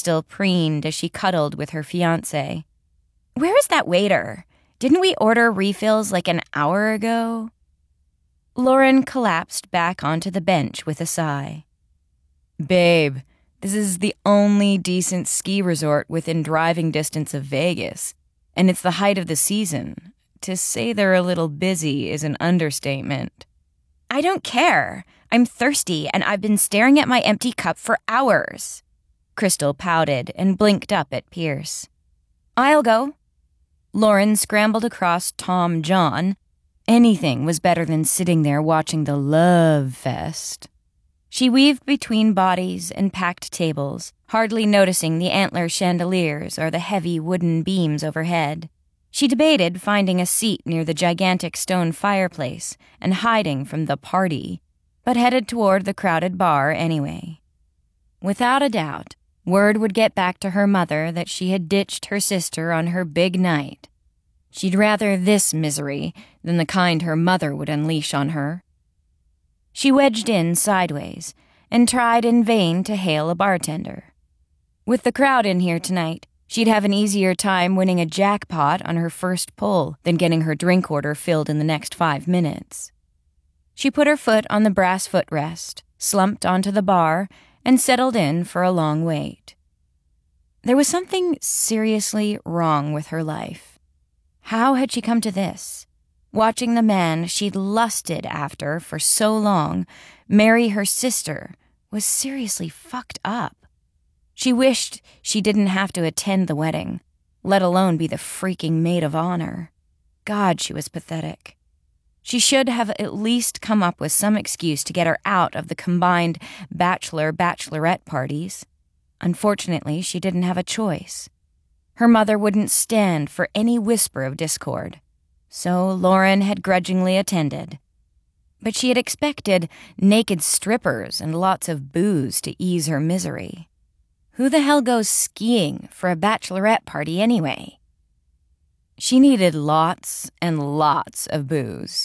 Crystal preened as she cuddled with her fiancé. "Where is that waiter? Didn't we order refills like an hour ago?" Lauren collapsed back onto the bench with a sigh. "Babe, this is the only decent ski resort within driving distance of Vegas, and it's the height of the season. To say they're a little busy is an understatement." "I don't care. I'm thirsty, and I've been staring at my empty cup for hours." Crystal pouted and blinked up at Pierce. "I'll go." Lauren scrambled across Tom John. Anything was better than sitting there watching the love fest. She weaved between bodies and packed tables, hardly noticing the antler chandeliers or the heavy wooden beams overhead. She debated finding a seat near the gigantic stone fireplace and hiding from the party, but headed toward the crowded bar anyway. Without a doubt, word would get back to her mother that she had ditched her sister on her big night. She'd rather this misery than the kind her mother would unleash on her. She wedged in sideways and tried in vain to hail a bartender. With the crowd in here tonight, she'd have an easier time winning a jackpot on her first pull than getting her drink order filled in the next 5 minutes. She put her foot on the brass footrest, slumped onto the bar, and settled in for a long wait. There was something seriously wrong with her life. How had she come to this? Watching the man she'd lusted after for so long marry her sister was seriously fucked up. She wished she didn't have to attend the wedding, let alone be the freaking maid of honor. God, she was pathetic. She should have at least come up with some excuse to get her out of the combined bachelor-bachelorette parties. Unfortunately, she didn't have a choice. Her mother wouldn't stand for any whisper of discord, so Lauren had grudgingly attended. But she had expected naked strippers and lots of booze to ease her misery. Who the hell goes skiing for a bachelorette party anyway? She needed lots and lots of booze.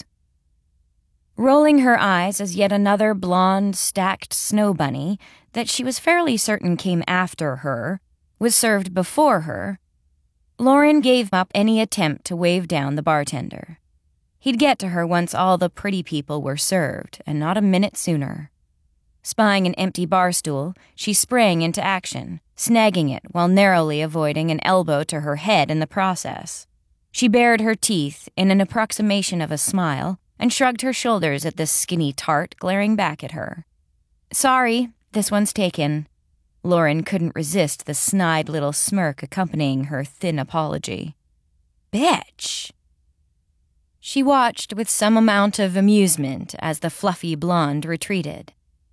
Rolling her eyes as yet another blonde, stacked snow bunny that she was fairly certain came after her was served before her, Lauren gave up any attempt to wave down the bartender. He'd get to her once all the pretty people were served, and not a minute sooner. Spying an empty bar stool, she sprang into action, snagging it while narrowly avoiding an elbow to her head in the process. She bared her teeth in an approximation of a smile and shrugged her shoulders at the skinny tart glaring back at her. "Sorry, this one's taken." Lauren couldn't resist the snide little smirk accompanying her thin apology. "Bitch!" She watched with some amount of amusement as the fluffy blonde retreated.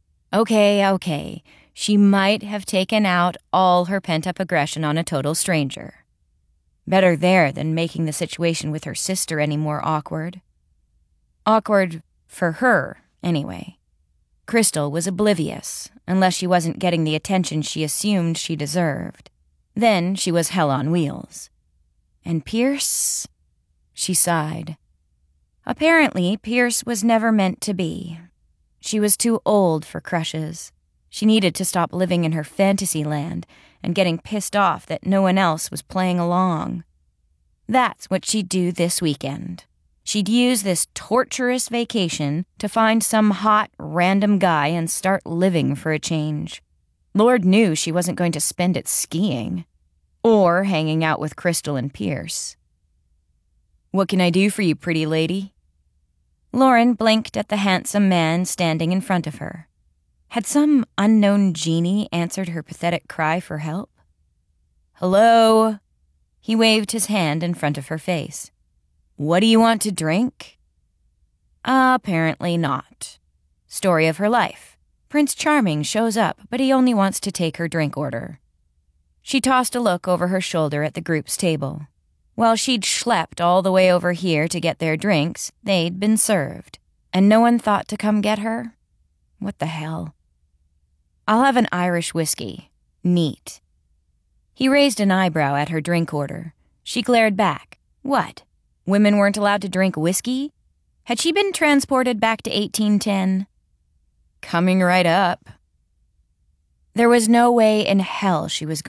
Okay, she might have taken out all her pent-up aggression on a total stranger. Better there than making the situation with her sister any more awkward. Awkward for her, anyway. Crystal was oblivious, unless she wasn't getting the attention she assumed she deserved. Then she was hell on wheels. And Pierce? She sighed. Apparently, Pierce was never meant to be. She was too old for crushes. She needed to stop living in her fantasy land and getting pissed off that no one else was playing along. That's what she'd do this weekend. She'd use this torturous vacation to find some hot, random guy and start living for a change. Lord knew she wasn't going to spend it skiing. Or hanging out with Crystal and Pierce. "What can I do for you, pretty lady?" Lauren blinked at the handsome man standing in front of her. Had some unknown genie answered her pathetic cry for help? "Hello?" He waved his hand in front of her face. "What do you want to drink?" Apparently not. Story of her life. Prince Charming shows up, but he only wants to take her drink order. She tossed a look over her shoulder at the group's table. While she'd schlepped all the way over here to get their drinks, they'd been served. And no one thought to come get her? What the hell? "I'll have an Irish whiskey. Neat." He raised an eyebrow at her drink order. She glared back. What? Women weren't allowed to drink whiskey? Had she been transported back to 1810? Coming right up. There was no way in hell she was